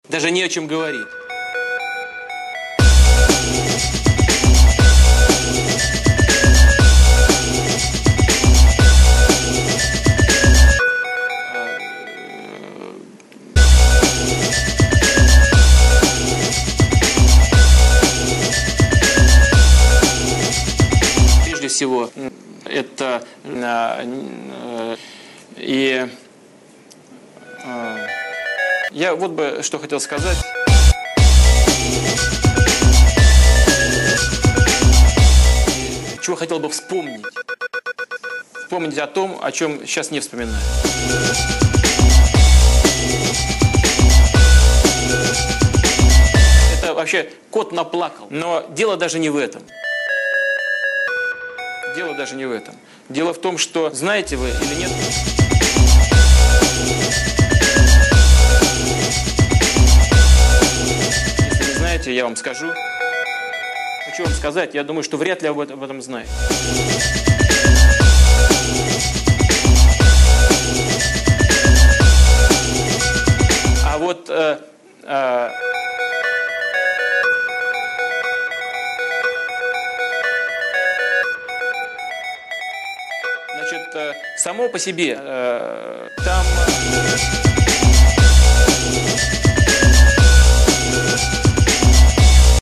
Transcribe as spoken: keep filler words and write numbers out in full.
Даже не о чем говорить. Прежде всего, это и я вот бы что хотел сказать. Чего хотел бы вспомнить. Вспомнить о том, о чем сейчас не вспоминаю. Это вообще кот наплакал. Но дело даже не в этом. Дело даже не в этом. Дело в том, что знаете вы или нет. Если не знаете, я вам скажу. Хочу вам сказать, я думаю, что вряд ли об этом, об этом знаете. А вот э, э, значит, э, само по себе э, там